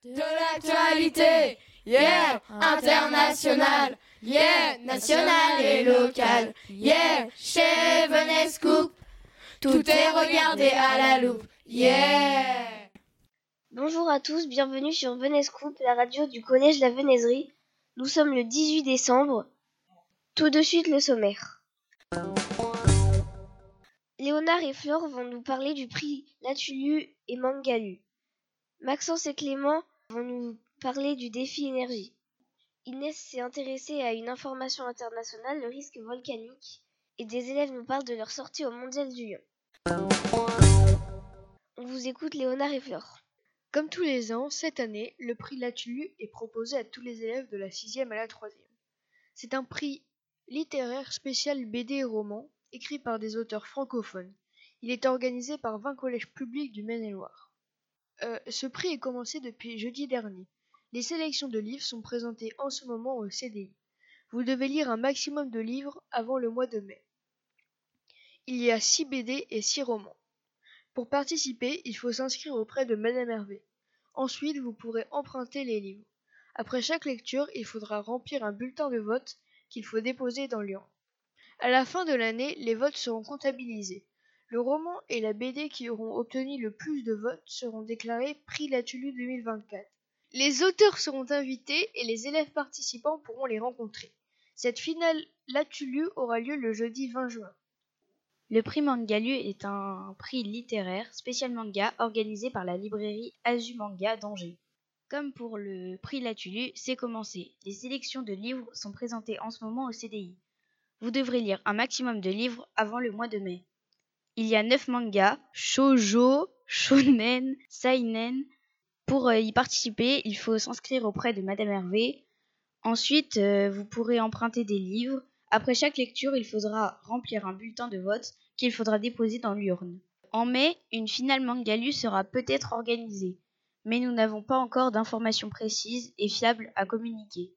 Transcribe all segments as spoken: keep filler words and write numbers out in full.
De l'actualité, yeah, international, yeah, national et local, yeah, chez Venez Scoop, tout est regardé à la loupe, yeah. Bonjour à tous, bienvenue sur Venez Scoop, la radio du collège La Venaiserie. Nous sommes le dix-huit décembre. Tout de suite le sommaire. Léonard et Flore vont nous parler du prix Latulu et Mangalu. Maxence et Clément vont nous parler du défi énergie. Inès s'est intéressée à une information internationale, le risque volcanique, et des élèves nous parlent de leur sortie au Mondial du Lion. On vous écoute Léonard et Flore. Comme tous les ans, cette année, le prix Latulu est proposé à tous les élèves de la sixième à la troisième. C'est un prix littéraire spécial B D et romans, écrit par des auteurs francophones. Il est organisé par vingt collèges publics du Maine-et-Loire. Euh, ce prix est commencé depuis jeudi dernier. Les sélections de livres sont présentées en ce moment au C D I. Vous devez lire un maximum de livres avant le mois de mai. Il y a six B D et six romans. Pour participer, il faut s'inscrire auprès de Madame Hervé. Ensuite, vous pourrez emprunter les livres. Après chaque lecture, il faudra remplir un bulletin de vote qu'il faut déposer dans l'urne. À la fin de l'année, les votes seront comptabilisés. Le roman et la B D qui auront obtenu le plus de votes seront déclarés prix Latulu deux mille vingt-quatre. Les auteurs seront invités et les élèves participants pourront les rencontrer. Cette finale Latulu aura lieu le jeudi vingt juin. Le prix Mangalu est un prix littéraire spécial manga organisé par la librairie Azu Manga d'Angers. Comme pour le prix Latulu, c'est commencé. Les sélections de livres sont présentées en ce moment au C D I. Vous devrez lire un maximum de livres avant le mois de mai. Il y a neuf mangas, shoujo, shonen, seinen. Pour y participer, il faut s'inscrire auprès de Madame Hervé. Ensuite, euh, vous pourrez emprunter des livres. Après chaque lecture, il faudra remplir un bulletin de vote qu'il faudra déposer dans l'urne. En mai, une finale Mangalu sera peut-être organisée, mais nous n'avons pas encore d'informations précises et fiables à communiquer.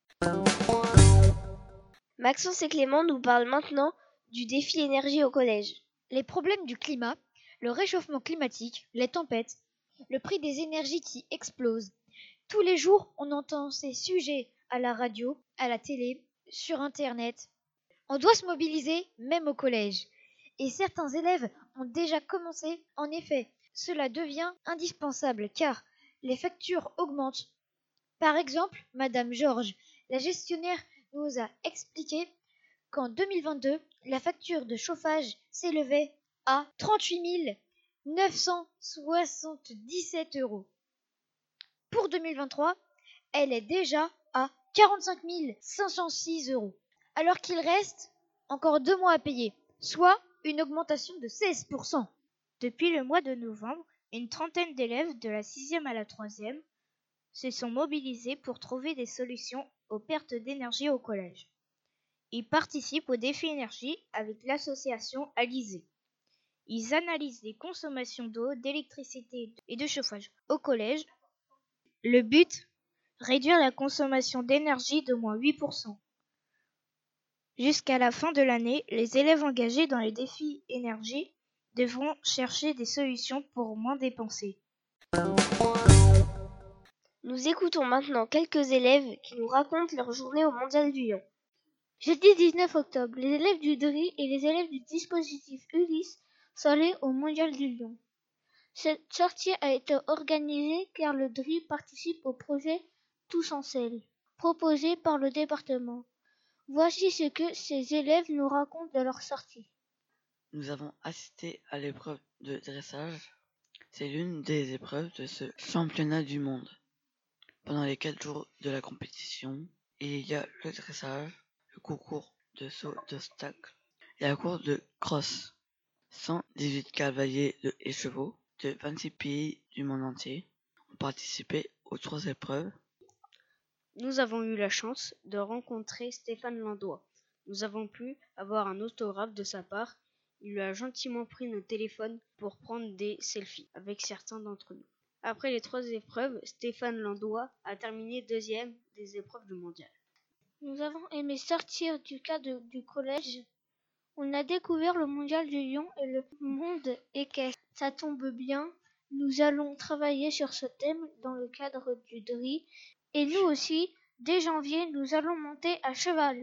Maxence et Clément nous parlent maintenant du défi énergie au collège. Les problèmes du climat, le réchauffement climatique, les tempêtes, le prix des énergies qui explose. Tous les jours, on entend ces sujets à la radio, à la télé, sur Internet. On doit se mobiliser, même au collège. Et certains élèves ont déjà commencé. En effet, cela devient indispensable car les factures augmentent. Par exemple, Madame Georges, la gestionnaire, nous a expliqué qu'en deux mille vingt-deux, la facture de chauffage s'élevait à trente-huit mille neuf cent soixante-dix-sept euros. Pour deux mille vingt-trois, elle est déjà à quarante-cinq mille cinq cent six euros, alors qu'il reste encore deux mois à payer, soit une augmentation de seize pour cent. Depuis le mois de novembre, une trentaine d'élèves de la sixième à la troisième se sont mobilisés pour trouver des solutions aux pertes d'énergie au collège. Ils participent au défi énergie avec l'association Alizé. Ils analysent les consommations d'eau, d'électricité et de chauffage au collège. Le but, réduire la consommation d'énergie d'au moins huit pour cent. Jusqu'à la fin de l'année, les élèves engagés dans les défis énergie devront chercher des solutions pour moins dépenser. Nous écoutons maintenant quelques élèves qui nous racontent leur journée au Mondial du Lion. Jeudi dix-neuf octobre, les élèves du D R I et les élèves du dispositif Ulysse sont allés au Mondial du Lion. Cette sortie a été organisée car le D R I participe au projet Tous en selle, proposé par le département. Voici ce que ces élèves nous racontent de leur sortie. Nous avons assisté à l'épreuve de dressage. C'est l'une des épreuves de ce championnat du monde. Pendant les quatre jours de la compétition, il y a le dressage, le concours de saut d'obstacles et la course de cross. cent dix-huit cavaliers de et chevaux de vingt-six pays du monde entier ont participé aux trois épreuves. Nous avons eu la chance de rencontrer Stéphane Landois. Nous avons pu avoir un autographe de sa part. Il lui a gentiment pris nos téléphones pour prendre des selfies avec certains d'entre nous. Après les trois épreuves, Stéphane Landois a terminé deuxième des épreuves du mondial. Nous avons aimé sortir du cadre du collège. On a découvert le Mondial du Lion et le monde équestre. Ça tombe bien, nous allons travailler sur ce thème dans le cadre du D R I. Et nous aussi, dès janvier, nous allons monter à cheval.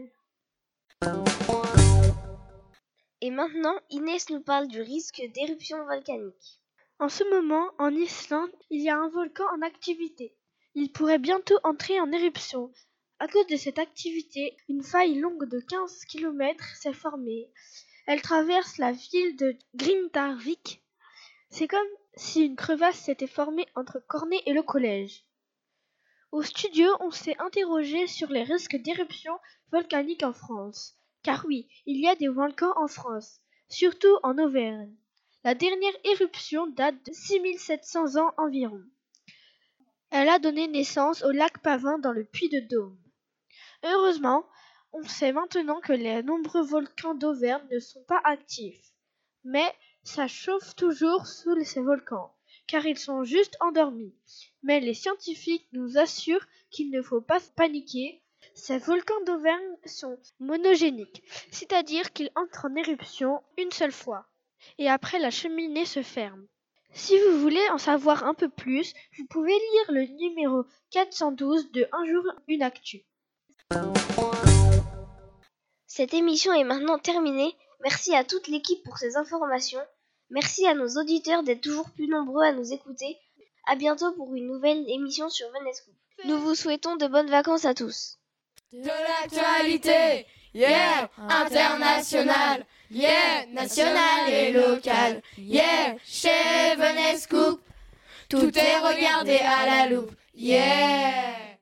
Et maintenant, Inès nous parle du risque d'éruption volcanique. En ce moment, en Islande, il y a un volcan en activité. Il pourrait bientôt entrer en éruption. À cause de cette activité, une faille longue de quinze kilomètres s'est formée. Elle traverse la ville de Grindavik. C'est comme si une crevasse s'était formée entre Cornet et le collège. Au studio, on s'est interrogé sur les risques d'éruption volcanique en France. Car oui, il y a des volcans en France, surtout en Auvergne. La dernière éruption date de six mille sept cents ans environ. Elle a donné naissance au lac Pavin dans le Puy-de-Dôme. Heureusement, on sait maintenant que les nombreux volcans d'Auvergne ne sont pas actifs. Mais ça chauffe toujours sous ces volcans, car ils sont juste endormis. Mais les scientifiques nous assurent qu'il ne faut pas paniquer. Ces volcans d'Auvergne sont monogéniques, c'est-à-dire qu'ils entrent en éruption une seule fois, et après la cheminée se ferme. Si vous voulez en savoir un peu plus, vous pouvez lire le numéro quatre cent douze de Un jour une actu. Cette émission est maintenant terminée. Merci à toute l'équipe pour ces informations. Merci à nos auditeurs d'être toujours plus nombreux à nous écouter. À bientôt pour une nouvelle émission sur Venescoop. Nous vous souhaitons de bonnes vacances à tous. De l'actualité, yeah, international, yeah, national et local, yeah, chez Venescoop, tout est regardé à la loupe, yeah.